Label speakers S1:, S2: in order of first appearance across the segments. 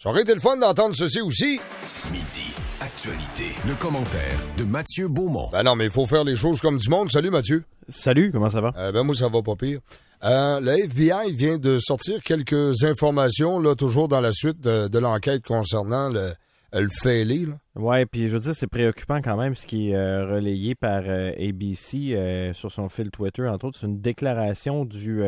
S1: Ça aurait été le fun d'entendre ceci aussi.
S2: Midi, actualité. Le commentaire de Mathieu Beaumont.
S1: Ben non, mais il faut faire les choses comme du monde. Salut, Mathieu.
S3: Salut, comment ça va?
S1: Moi, ça va pas pire. Le FBI vient de sortir quelques informations, là, toujours dans la suite de l'enquête concernant le fêlé, là.
S3: Ouais, puis je veux dire, c'est préoccupant quand même ce qui est relayé par ABC sur son fil Twitter, entre autres. C'est une déclaration du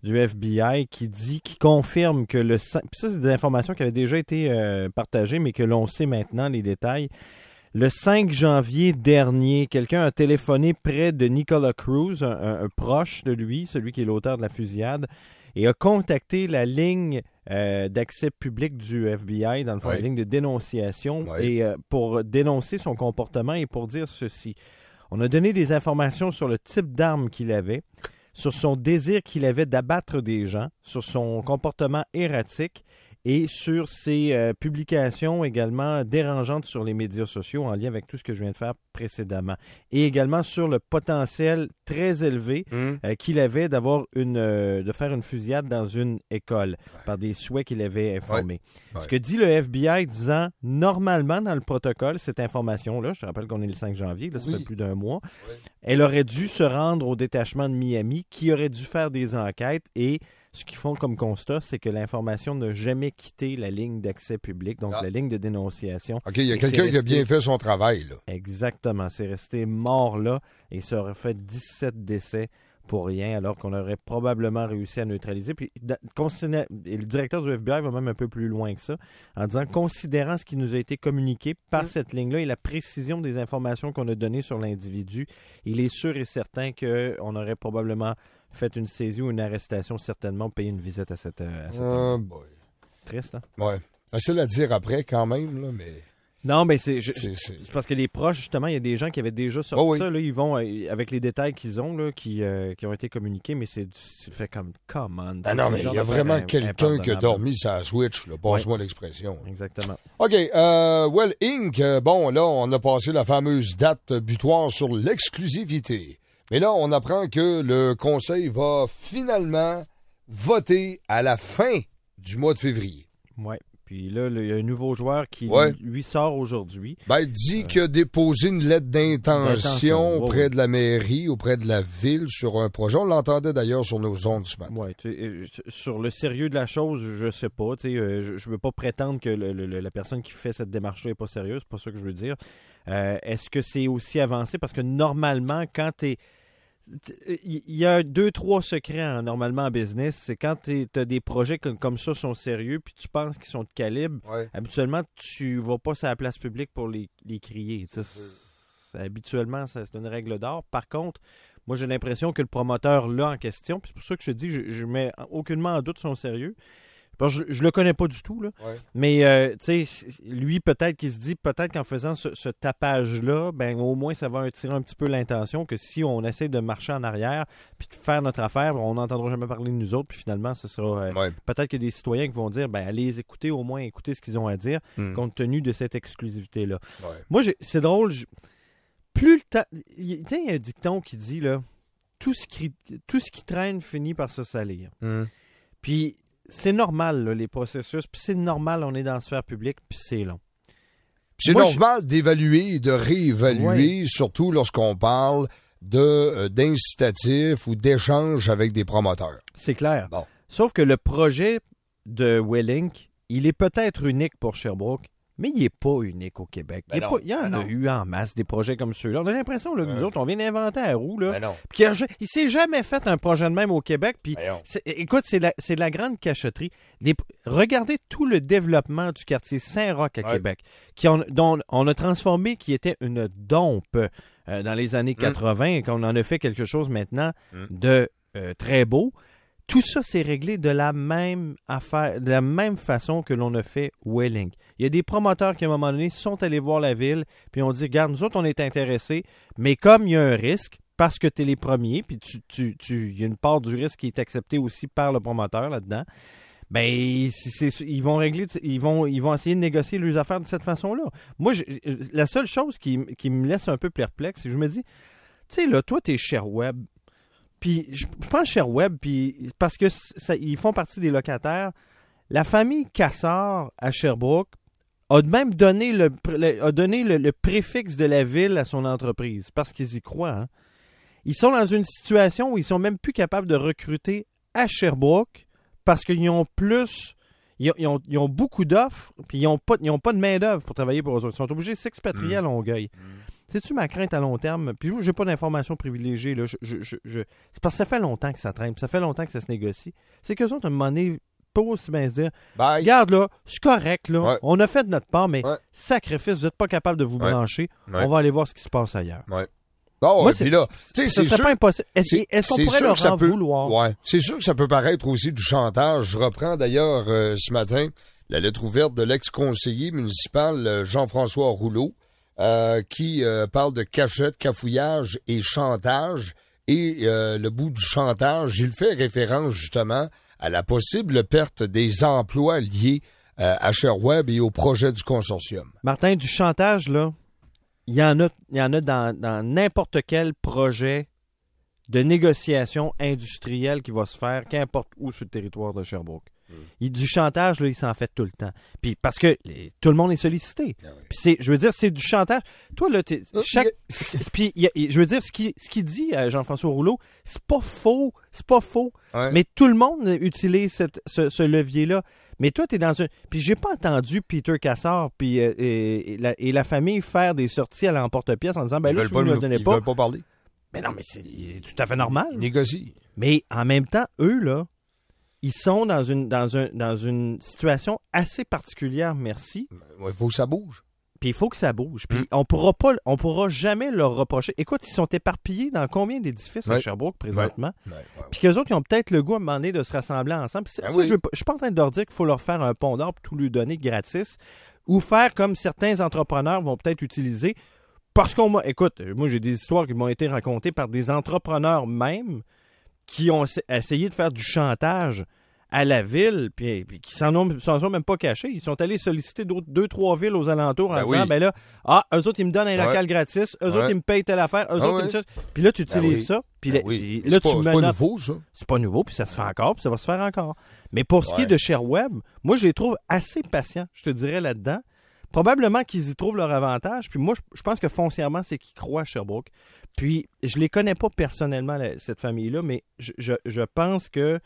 S3: FBI qui confirme que puis ça, c'est des informations qui avaient déjà été partagées, mais que l'on sait maintenant les détails. Le 5 janvier dernier, quelqu'un a téléphoné près de Nicolas Cruz, un proche de lui, celui qui est l'auteur de la fusillade, et a contacté la ligne d'accès public du FBI, dans le fond, la ligne de dénonciation, et pour dénoncer son comportement et pour dire ceci. On a donné des informations sur le type d'arme qu'il avait, sur son désir qu'il avait d'abattre des gens, sur son comportement erratique, et sur ses publications également dérangeantes sur les médias sociaux en lien avec tout ce que je viens de faire précédemment. Et également sur le potentiel très élevé qu'il avait de faire une fusillade dans une école par des souhaits qu'il avait informés. Ce que dit le FBI disant, normalement dans le protocole, cette information-là, je te rappelle qu'on est le 5 janvier, là, ça fait plus d'un mois, elle aurait dû se rendre au détachement de Miami qui aurait dû faire des enquêtes et ce qu'ils font comme constat, c'est que l'information n'a jamais quitté la ligne d'accès public, donc la ligne de dénonciation.
S1: OK, il y a quelqu'un qui a bien fait son travail, là.
S3: Exactement. C'est resté mort là et ça aurait fait 17 décès pour rien, alors qu'on aurait probablement réussi à neutraliser. Puis, et le directeur du FBI va même un peu plus loin que ça, en disant, considérant ce qui nous a été communiqué par cette ligne-là et la précision des informations qu'on a données sur l'individu, il est sûr et certain qu'on aurait probablement fait une saisie ou une arrestation, certainement, payer une visite à cette triste, hein?
S1: Ouais. Facile à dire après, quand même, là, mais...
S3: Non, mais c'est parce que les proches, justement, il y a des gens qui avaient déjà sorti ça, là, ils vont, avec les détails qu'ils ont, là, qui ont été communiqués, mais c'est fait comme, come on.
S1: Ah non, mais il y a vraiment quelqu'un qui a dormi sa Switch, là, passe-moi l'expression.
S3: Exactement.
S1: OK, Well Inc., bon, là, on a passé la fameuse date butoir sur l'exclusivité. Mais là, on apprend que le Conseil va finalement voter à la fin du mois de février.
S3: Oui. Puis là, il y a un nouveau joueur qui, lui, sort aujourd'hui.
S1: Ben, il dit qu'il a déposé une lettre d'intention auprès de la mairie, auprès de la ville, sur un projet. On l'entendait d'ailleurs sur nos ondes ce matin.
S3: Oui, sur le sérieux de la chose, je sais pas. Je ne veux pas prétendre que la personne qui fait cette démarche-là n'est pas sérieuse. C'est pas ça que je veux dire. Est-ce que c'est aussi avancé? Parce que normalement, quand tu es... Il y a 2-3 secrets normalement en business. C'est quand tu as des projets comme ça sont sérieux puis tu penses qu'ils sont de calibre, habituellement, tu vas pas sur la place publique pour les crier. Habituellement, c'est une règle d'or. Par contre, moi, j'ai l'impression que le promoteur là en question, puis c'est pour ça que je te dis, je mets aucunement en doute son sérieux. Parce que je le connais pas du tout, là. Mais, tu sais, lui, peut-être qu'il se dit, peut-être qu'en faisant ce tapage-là, ben au moins, ça va attirer un petit peu l'intention que si on essaie de marcher en arrière puis de faire notre affaire, on n'entendra jamais parler de nous autres, puis finalement, ce sera... peut-être qu'il y a des citoyens qui vont dire, ben allez les écouter, au moins écouter ce qu'ils ont à dire, compte tenu de cette exclusivité-là. Moi, c'est drôle, plus le temps... Tu sais, il y a un dicton qui dit, là, tout ce qui traîne finit par se salir. Puis... c'est normal, là, les processus, puis c'est normal, on est dans la sphère publique, puis c'est long.
S1: C'est normal d'évaluer et de réévaluer, surtout lorsqu'on parle d'incitatifs ou d'échanges avec des promoteurs.
S3: C'est clair. Bon. Sauf que le projet de Well Inc., il est peut-être unique pour Sherbrooke, mais il n'est pas unique au Québec. Il y en a eu en masse des projets comme ceux-là. On a l'impression que nous autres, on vient d'inventer la roue. Là. Puis il ne s'est jamais fait un projet de même au Québec. Puis, écoute, c'est de la grande cachotterie. Regardez tout le développement du quartier Saint-Roch à Québec, dont on a transformé, qui était une dompe dans les années 80, et qu'on en a fait quelque chose maintenant de très beau. Tout ça, c'est réglé de la même façon que l'on a fait Well Inc. Il y a des promoteurs qui, à un moment donné, sont allés voir la ville, puis ont dit, regarde, nous autres, on est intéressés, mais comme il y a un risque, parce que tu es les premiers, puis il y a une part du risque qui est acceptée aussi par le promoteur là-dedans, ben ils vont essayer de négocier leurs affaires de cette façon-là. Moi, la seule chose qui me laisse un peu perplexe, c'est que je me dis, tu sais, là, toi, t'es Sherweb. Puis je pense Sherweb, puis parce que ils font partie des locataires, La famille Cassard à Sherbrooke a même donné le préfixe de la ville à son entreprise parce qu'ils y croient. Hein. Ils sont dans une situation où ils sont même plus capables de recruter à Sherbrooke parce qu'ils ont plus... Ils ont beaucoup d'offres, puis ils n'ont pas de main-d'œuvre pour travailler pour eux autres. Ils sont obligés de s'expatrier à Longueuil. C'est-tu ma crainte à long terme? Puis je n'ai pas d'informations privilégiées. Là. C'est parce que ça fait longtemps que ça traîne, puis ça fait longtemps que ça se négocie. C'est qu'eux autres, à un moment donné, pas aussi bien se dire regarde, là, c'est correct, là. Ouais. On a fait de notre part, mais sacrifice, vous n'êtes pas capable de vous brancher. Ouais. On va aller voir ce qui se passe ailleurs.
S1: Ouais. Oh, moi, puis là, c'est sûr,
S3: pas impossible. Est-ce qu'on pourrait leur en vouloir?
S1: Ouais. C'est sûr que ça peut paraître aussi du chantage. Je reprends d'ailleurs ce matin la lettre ouverte de l'ex-conseiller municipal Jean-François Rouleau qui parle de cachette, cafouillage et chantage. Et le bout du chantage, il fait référence justement à la possible perte des emplois liés à ShareWeb et au projet du consortium.
S3: Martin, du chantage, là, il y en a dans n'importe quel projet de négociation industrielle qui va se faire, qu'importe où sur le territoire de Sherbrooke. Du chantage, là, il s'en fait tout le temps. Puis parce que tout le monde est sollicité. Puis je veux dire, c'est du chantage. Toi, là, puis je veux dire, ce qu'il dit Jean-François Rouleau, c'est pas faux. Ouais. Mais tout le monde utilise ce levier-là. Mais toi, t'es dans un... Puis j'ai pas entendu Peter Cassard puis et la famille faire des sorties à l'emporte-pièce en disant, ben là, je ne me donnais pas.
S1: Ils veulent pas parler.
S3: Mais non, mais c'est tout à fait normal.
S1: Ils négocient.
S3: Mais en même temps, eux, là, ils sont dans une situation assez particulière, merci.
S1: Il faut que ça bouge.
S3: Puis il faut que ça bouge. Puis on pourra jamais leur reprocher. Écoute, ils sont éparpillés dans combien d'édifices à Sherbrooke présentement? Puis qu'eux autres, ils ont peut-être le goût à un moment donné de se rassembler ensemble. Je suis pas en train de leur dire qu'il faut leur faire un pont d'or pour tout lui donner gratis ou faire comme certains entrepreneurs vont peut-être utiliser. Parce écoute, moi j'ai des histoires qui m'ont été racontées par des entrepreneurs même qui ont essayé de faire du chantage à la ville, puis qui s'en sont même pas cachés. Ils sont allés solliciter 2-3 villes aux alentours en disant, ben là, eux autres, ils me donnent un local gratis, eux autres, ils me payent telle affaire, eux autres, ils me ça. Puis là, tu utilises ça, puis là, tu me
S1: c'est pas nouveau, ça.
S3: C'est pas nouveau, puis ça se fait encore, puis ça va se faire encore. Mais pour ce qui est de ShareWeb, moi, je les trouve assez patients, je te dirais, là-dedans. Probablement qu'ils y trouvent leur avantage, puis moi, je pense que foncièrement, c'est qu'ils croient à Sherbrooke. Puis, je les connais pas personnellement, cette famille-là, mais je pense que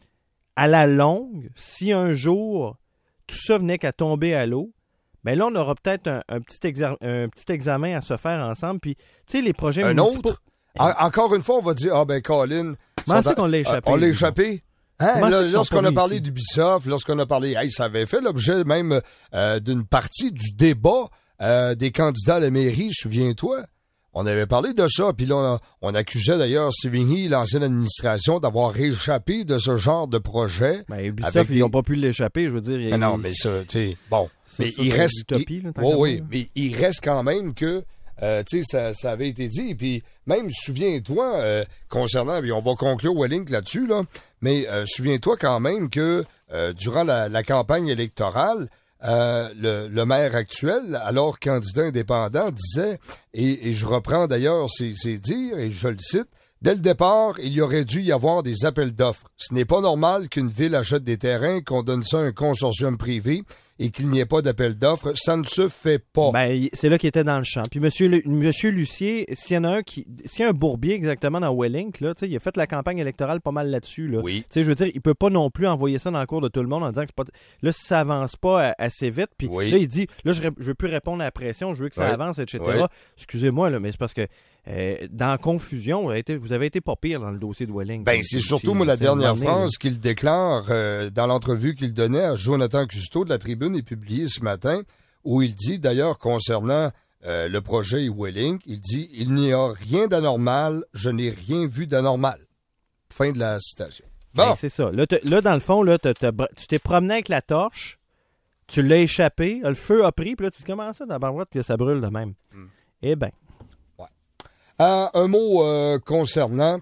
S3: à la longue, si un jour tout ça venait qu'à tomber à l'eau, ben là, on aura peut-être un petit examen à se faire ensemble. Puis, tu sais, les projets municipaux...
S1: Autre? Encore une fois, on va dire, Colin...
S3: Comment c'est qu'on l'a échappé?
S1: On l'a échappé? Hein? Lorsqu'on a parlé d'Ubisoft, lorsqu'on a parlé... ça avait fait l'objet même d'une partie du débat des candidats à la mairie, souviens-toi? On avait parlé de ça, puis là, on accusait d'ailleurs Sévigny, l'ancienne administration, d'avoir échappé de ce genre de projet.
S3: Ben, Ubisoft, ils n'ont pas pu l'échapper, je veux dire.
S1: Non, mais ça, tu sais, bon. Mais il reste... Oui, mais il reste quand même que, tu sais, ça avait été dit, puis même, souviens-toi, concernant, puis on va conclure Wellink là-dessus, là, mais souviens-toi quand même que durant la campagne électorale, le maire actuel, alors candidat indépendant, disait, et je reprends d'ailleurs ses dires, et je le cite, « Dès le départ, il y aurait dû y avoir des appels d'offres. Ce n'est pas normal qu'une ville achète des terrains, qu'on donne ça à un consortium privé et qu'il n'y ait pas d'appel d'offres. Ça ne se fait pas. »
S3: Ben, c'est là qu'il était dans le champ. Puis Monsieur Lucier, s'il y en a s'il y a un bourbier exactement dans Wellink, là, il a fait la campagne électorale pas mal là-dessus. Là.
S1: Oui.
S3: Je veux dire, il peut pas non plus envoyer ça dans le cours de tout le monde en disant que c'est pas... Là, si ça avance pas assez vite, puis là, il dit, là, je veux plus répondre à la pression, je veux que ça avance, etc. Oui. Excusez-moi, là, mais c'est parce que dans la confusion, vous avez été pas pire dans le dossier de Wellink.
S1: Ben, c'est surtout, moi, la dernière phrase qu'il déclare dans l'entrevue qu'il donnait à Jonathan Custeau de la Tribune est publiée ce matin, où il dit, d'ailleurs, concernant le projet Wellink, il dit « Il n'y a rien d'anormal, je n'ai rien vu d'anormal. » Fin de la citation. Bon.
S3: Ben, c'est ça. Là, dans le fond, là, tu t'es promené avec la torche, tu l'as échappé, le feu a pris, puis là, tu dis « Comment ça, dans la barouette, que ça brûle de même? » Eh bien.
S1: Un mot concernant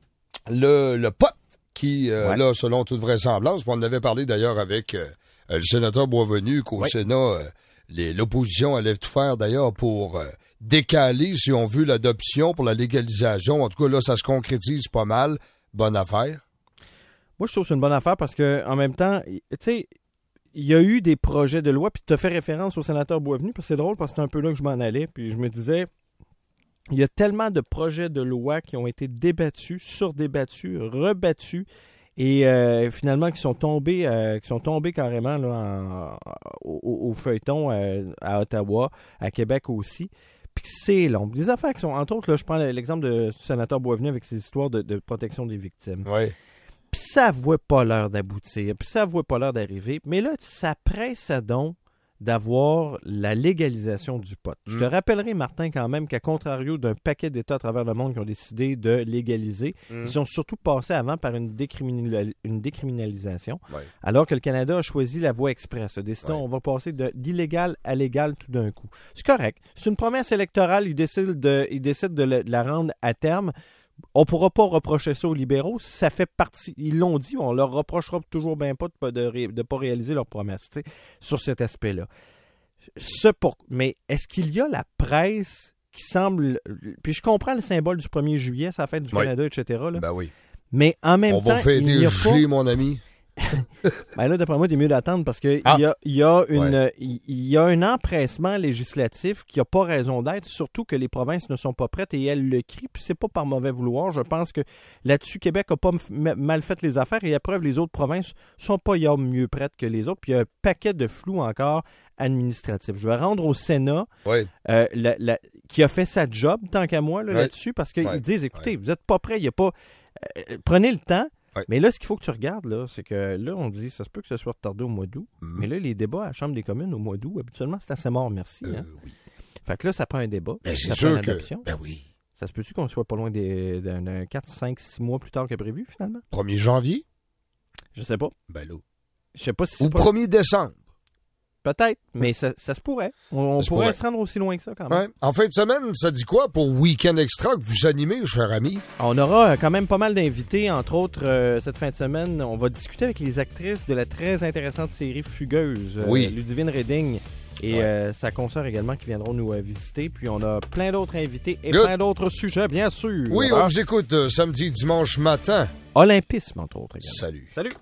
S1: le pote qui, là, selon toute vraisemblance, on en avait parlé d'ailleurs avec le sénateur Boisvenu, qu'au Sénat, l'opposition allait tout faire d'ailleurs pour décaler, si on veut, l'adoption pour la légalisation. En tout cas, là, ça se concrétise pas mal. Bonne affaire.
S3: Moi, je trouve que c'est une bonne affaire parce que en même temps, tu sais, il y a eu des projets de loi, puis tu as fait référence au sénateur Boisvenu, parce que c'est drôle, parce que c'est un peu là que je m'en allais, puis je me disais, il y a tellement de projets de loi qui ont été débattus, surdébattus, rebattus, et finalement qui sont tombés carrément là, au feuilleton à Ottawa, à Québec aussi. Puis c'est long. Des affaires qui sont, entre autres, là, je prends l'exemple du sénateur Boisvenu avec ses histoires de protection des victimes.
S1: Oui.
S3: Puis ça voit pas l'heure d'aboutir, puis ça voit pas l'heure d'arriver. Mais là, ça presse donc d'avoir la légalisation du pot. Je te rappellerai, Martin, quand même, qu'à contrario d'un paquet d'États à travers le monde qui ont décidé de légaliser, ils ont surtout passé avant par une décriminalisation, alors que le Canada a choisi la voie express. Décidons, on va passer d'illégal à légal tout d'un coup. C'est correct. C'est une promesse électorale. Ils décident de la rendre à terme. On ne pourra pas reprocher ça aux libéraux. Ça fait partie. Ils l'ont dit, on leur reprochera toujours bien pas de ne pas réaliser leurs promesses sur cet aspect-là. Mais est-ce qu'il y a la presse qui semble. Puis je comprends le symbole du 1er juillet, ça fête du Canada, etc. Là.
S1: Ben oui.
S3: Mais en même temps.
S1: On va fêter gelé, mon ami.
S3: Ben là, d'après moi, il est mieux d'attendre parce qu'il y a un empressement législatif qui n'a pas raison d'être, surtout que les provinces ne sont pas prêtes et elles le crient, puis c'est pas par mauvais vouloir. Je pense que là-dessus, Québec n'a pas mal fait les affaires et à preuve, les autres provinces sont pas mieux prêtes que les autres, puis il y a un paquet de flou encore administratif. Je vais rendre au Sénat qui a fait sa job, tant qu'à moi, là-dessus, parce qu'ils disent, écoutez, vous n'êtes pas prêts, il n'y a pas... prenez le temps. Ouais. Mais là, ce qu'il faut que tu regardes, là, c'est que là, on dit, ça se peut que ce soit retardé au mois d'août. Mais là, les débats à la Chambre des communes au mois d'août, habituellement, c'est assez mort, merci. Hein? Oui. Fait que là, ça prend un débat.
S1: Ben, c'est
S3: ça
S1: sûr
S3: prend une
S1: que...
S3: adoption.
S1: Ben oui.
S3: Ça se peut-tu qu'on soit pas loin d'un 4, 5, 6 mois plus tard que prévu, finalement?
S1: 1er janvier?
S3: Je sais pas.
S1: Ben là.
S3: Je sais pas si
S1: Ou 1er décembre.
S3: Peut-être, mais ça se pourrait. On pourrait se rendre aussi loin que ça, quand même.
S1: Ouais. En fin de semaine, ça dit quoi pour Week-end Extra que vous animez, cher ami?
S3: On aura quand même pas mal d'invités. Entre autres, cette fin de semaine, on va discuter avec les actrices de la très intéressante série Fugueuse. Ludivine Reding et sa consoeur également qui viendront nous visiter. Puis on a plein d'autres invités et plein d'autres sujets, bien sûr.
S1: Oui, on vous écoute samedi et dimanche matin.
S3: Olympisme, entre autres. Également.
S1: Salut.
S3: Salut.